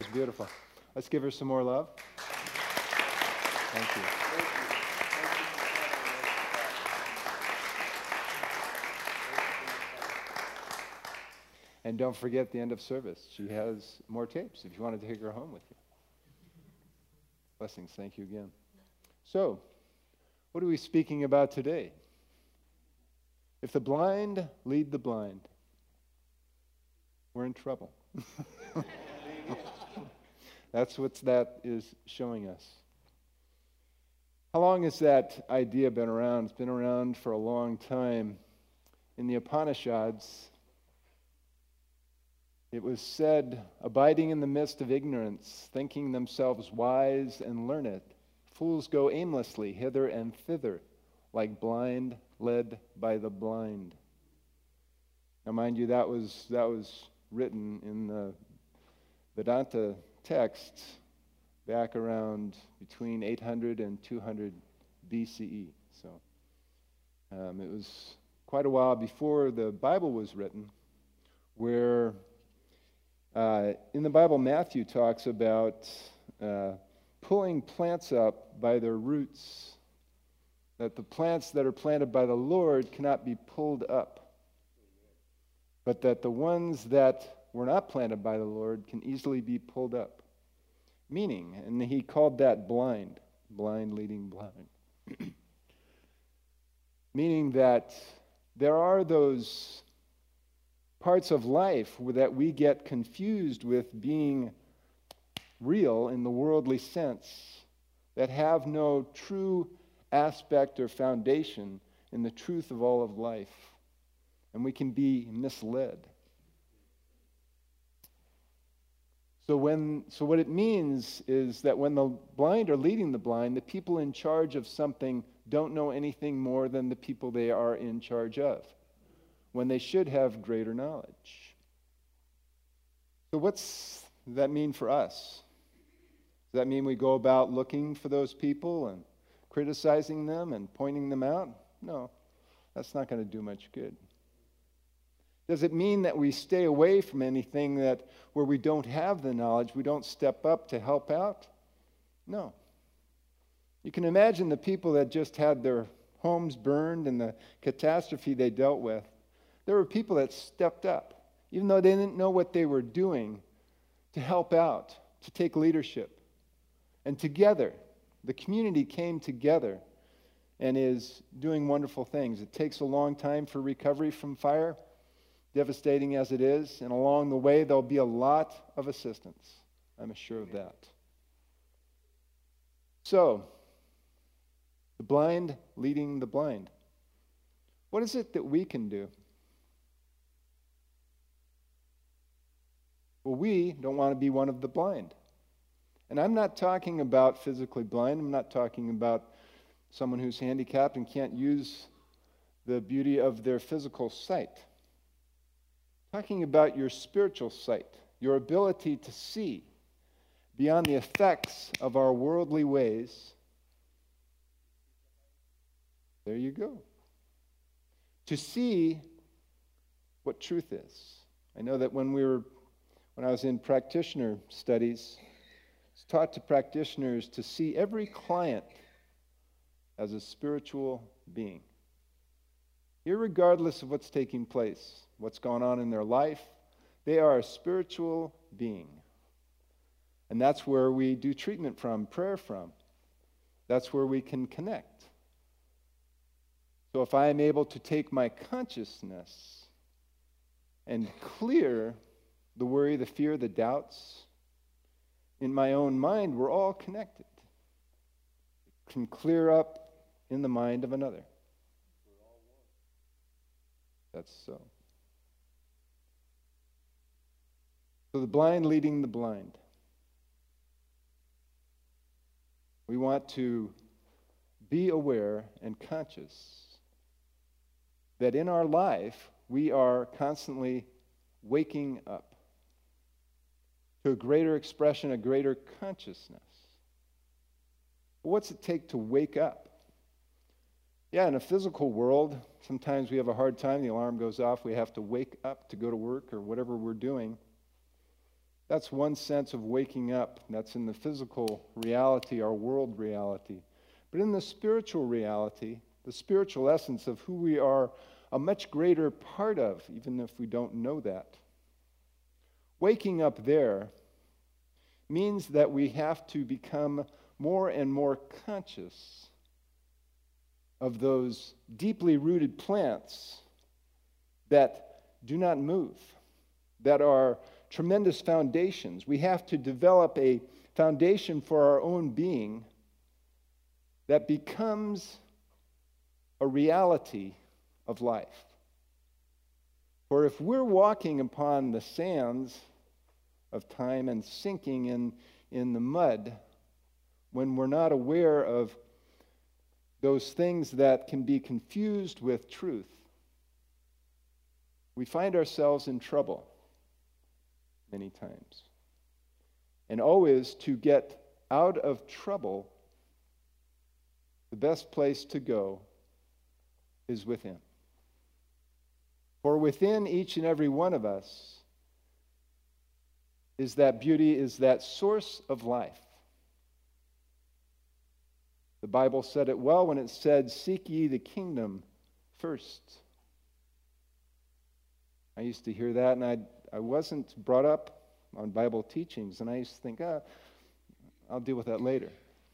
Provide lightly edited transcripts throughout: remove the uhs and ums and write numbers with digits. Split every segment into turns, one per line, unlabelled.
beautiful. Let's give her some more love. Thank you. And don't forget the end of service. She has more tapes if you want to take her home with you. Blessings. Thank you again. So, what are we speaking about today? If the blind lead the blind, we're in trouble. That's what that is showing us. How long has that idea been around? It's been around for a long time. In the Upanishads, it was said, abiding in the midst of ignorance, thinking themselves wise and learned, fools go aimlessly hither and thither, like blind led by the blind. Now, mind you, that was written in the Vedanta texts back around between 800 and 200 BCE. So it was quite a while before the Bible was written, where in the Bible, Matthew talks about pulling plants up by their roots, that the plants that are planted by the Lord cannot be pulled up, but that the ones that were not planted by the Lord can easily be pulled up. Meaning, and he called that blind leading blind. Meaning that there are those parts of life that we get confused with being real in the worldly sense, that have no true aspect or foundation in the truth of all of life. And we can be misled. So what it means is that when the blind are leading the blind, the people in charge of something don't know anything more than the people they are in charge of, when they should have greater knowledge. So what's that mean for us? Does that mean we go about looking for those people and criticizing them and pointing them out? No, that's not going to do much good. Does it mean that we stay away from anything that where we don't have the knowledge, we don't step up to help out? No. You can imagine the people that just had their homes burned and the catastrophe they dealt with. There were people that stepped up, even though they didn't know what they were doing, to help out, to take leadership. And together, the community came together and is doing wonderful things. It takes a long time for recovery from fire, devastating as it is, and along the way there'll be a lot of assistance. I'm sure of that. So, the blind leading the blind. What is it that we can do? Well, we don't want to be one of the blind. And I'm not talking about physically blind. I'm not talking about someone who's handicapped and can't use the beauty of their physical sight. I'm talking about your spiritual sight, your ability to see beyond the effects of our worldly ways. There you go. To see what truth is. I know that when I was in practitioner studies, it's taught to practitioners to see every client as a spiritual being. Irregardless of what's taking place, what's going on in their life, they are a spiritual being. And that's where we do treatment from, prayer from. That's where we can connect. So if I am able to take my consciousness and clear the worry, the fear, the doubts in my own mind, we're all connected. It can clear up in the mind of another. That's so. So the blind leading the blind. We want to be aware and conscious that in our life we are constantly waking up to a greater expression, a greater consciousness. What's it take to wake up? Yeah, in a physical world, sometimes we have a hard time. The alarm goes off. We have to wake up to go to work or whatever we're doing. That's one sense of waking up. That's in the physical reality, our world reality. But in the spiritual reality, the spiritual essence of who we are a much greater part of, even if we don't know that. Waking up there means that we have to become more and more conscious of those deeply rooted plants that do not move, that are tremendous foundations. We have to develop a foundation for our own being that becomes a reality of life. For if we're walking upon the sands of time and sinking in the mud, when we're not aware of those things that can be confused with truth, we find ourselves in trouble many times. And always, to get out of trouble, the best place to go is within. For within each and every one of us is that beauty, is that source of life. The Bible said it well when it said, "Seek ye the kingdom first." I used to hear that, and I wasn't brought up on Bible teachings, and I used to think, I'll deal with that later.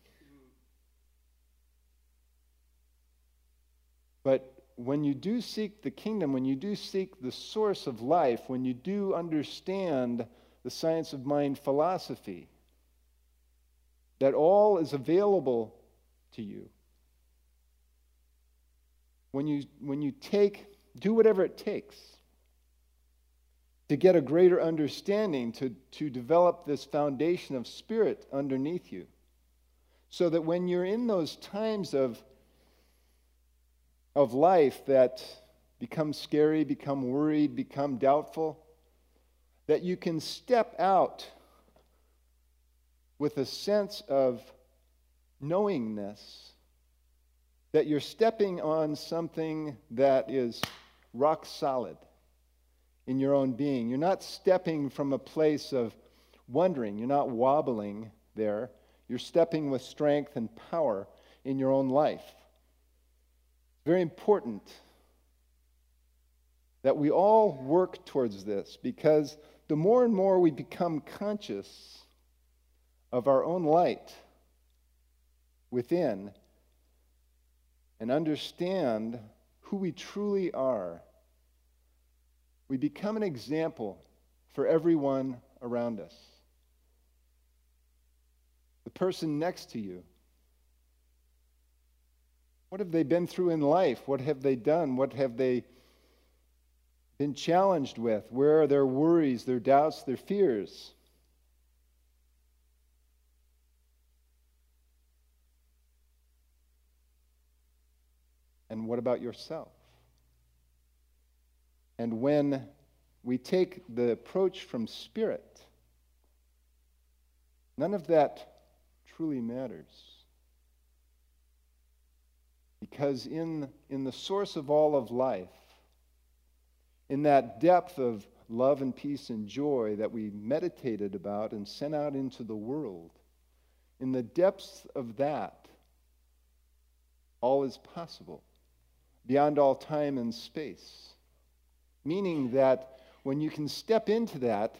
But when you do seek the kingdom, when you do seek the source of life, when you do understand the science of mind philosophy, that all is available to you. When you do whatever it takes to get a greater understanding, to develop this foundation of spirit underneath you, so that when you're in those times of life that become scary, become worried, become doubtful, that you can step out with a sense of knowingness that you're stepping on something that is rock solid in your own being. You're not stepping from a place of wondering. You're not wobbling there. You're stepping with strength and power in your own life. Very important that we all work towards this, because the more and more we become conscious of our own light within and understand who we truly are, we become an example for everyone around us. The person next to you, what have they been through in life? What have they done? What have they been challenged with? Where are their worries, their doubts, their fears? And what about yourself? And when we take the approach from spirit, none of that truly matters. Because in the source of all of life, in that depth of love and peace and joy that we meditated about and sent out into the world, in the depths of that, all is possible, beyond all time and space. Meaning that when you can step into that,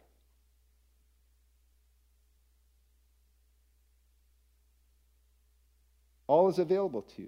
all is available to you.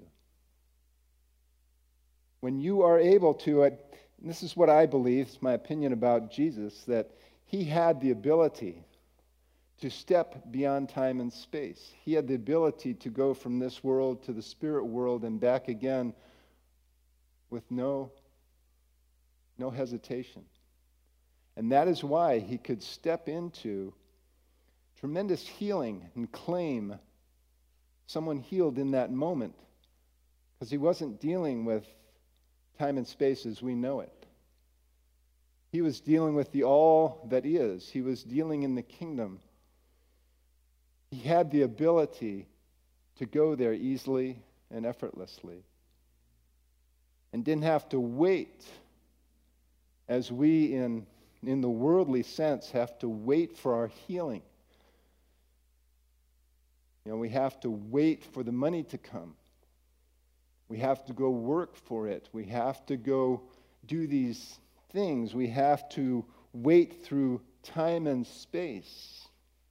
When you are able to, and this is what I believe, it's my opinion about Jesus, that he had the ability to step beyond time and space. He had the ability to go from this world to the spirit world and back again with no hesitation. And that is why he could step into tremendous healing and claim someone healed in that moment, because he wasn't dealing with time and space as we know it. He was dealing with the all that is. He was dealing in the kingdom. He had the ability to go there easily and effortlessly, and didn't have to wait as we in in the worldly sense, have to wait for our healing. We have to wait for the money to come. We have to go work for it. We have to go do these things. We have to wait through time and space.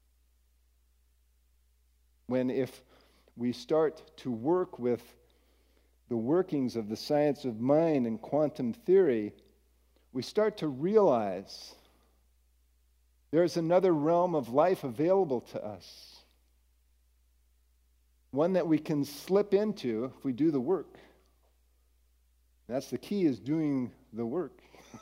When if we start to work with the workings of the science of mind and quantum theory, we start to realize there's another realm of life available to us. One that we can slip into if we do the work. That's the key, is doing the work.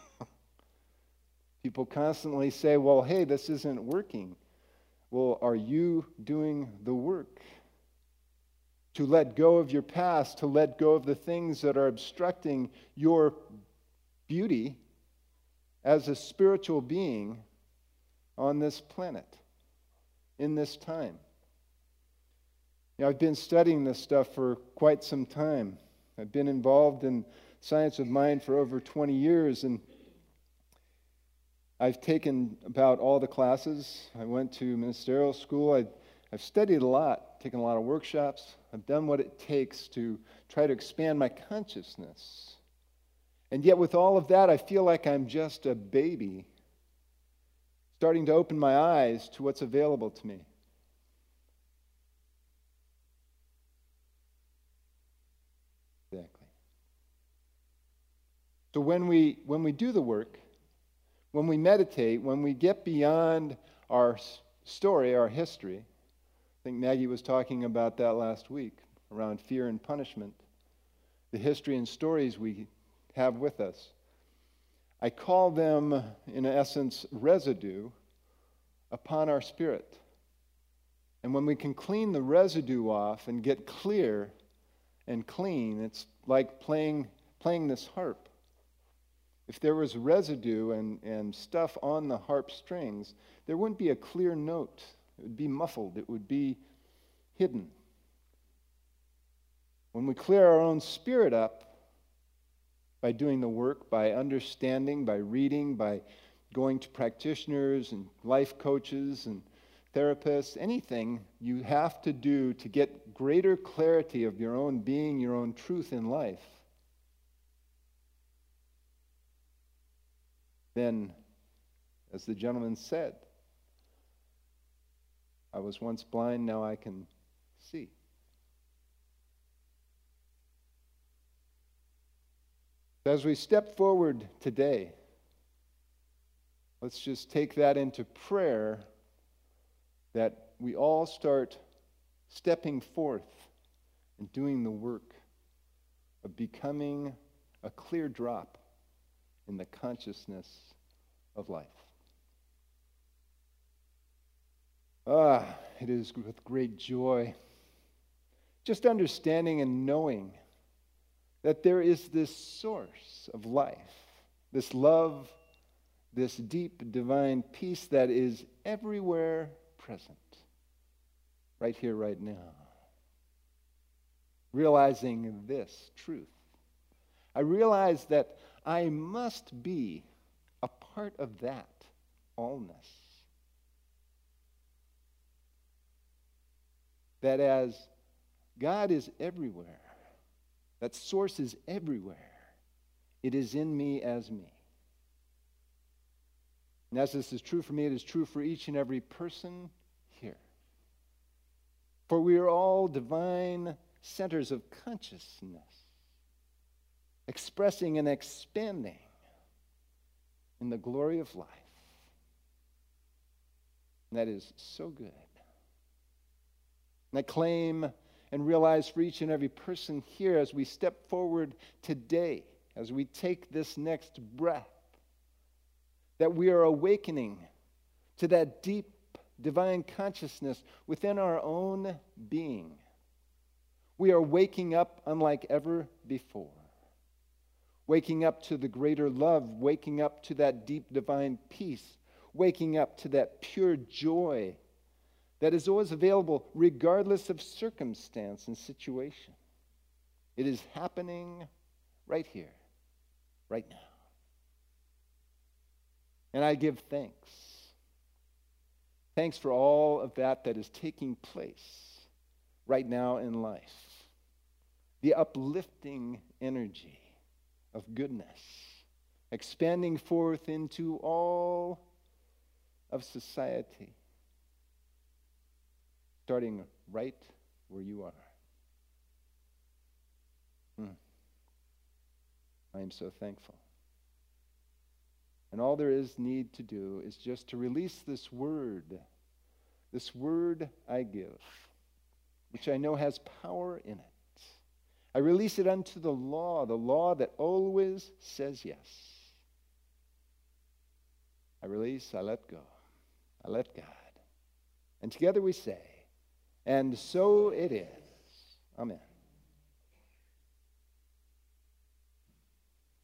People constantly say, well, hey, this isn't working. Well, are you doing the work? To let go of your past, to let go of the things that are obstructing your beauty as a spiritual being on this planet, in this time. I've been studying this stuff for quite some time. I've been involved in science of mind for over 20 years, and I've taken about all the classes. I went to ministerial school. I've studied a lot, taken a lot of workshops. I've done what it takes to try to expand my consciousness. And yet with all of that, I feel like I'm just a baby starting to open my eyes to what's available to me. Exactly. So when we do the work, when we meditate, when we get beyond our story, our history, I think Maggie was talking about that last week, around fear and punishment, the history and stories we have with us. I call them, in essence, residue upon our spirit. And when we can clean the residue off and get clear and clean, it's like playing this harp. If there was residue and stuff on the harp strings, there wouldn't be a clear note. It would be muffled. It would be hidden. When we clear our own spirit up by doing the work, by understanding, by reading, by going to practitioners and life coaches and therapists, anything you have to do to get greater clarity of your own being, your own truth in life, then, as the gentleman said, I was once blind, now I can see. As we step forward today, let's just take that into prayer, that we all start stepping forth and doing the work of becoming a clear drop in the consciousness of life. It is with great joy, just understanding and knowing that there is this source of life, this love, this deep divine peace that is everywhere present, right here, right now. Realizing this truth, I realize that I must be a part of that allness. That as God is everywhere, that source is everywhere, it is in me as me. And as this is true for me, it is true for each and every person here. For we are all divine centers of consciousness, expressing and expanding in the glory of life. And that is so good. And I claim and realize for each and every person here, as we step forward today, as we take this next breath, that we are awakening to that deep divine consciousness within our own being. We are waking up unlike ever before. Waking up to the greater love, waking up to that deep divine peace, waking up to that pure joy that is always available regardless of circumstance and situation. It is happening right here, right now. And I give thanks. Thanks for all of that is taking place right now in life. The uplifting energy of goodness, expanding forth into all of society, starting right where you are. I am so thankful. And all there is need to do is just to release this word I give, which I know has power in it. I release it unto the law that always says yes. I release, I let go, I let God. And together we say, and so it is. Amen.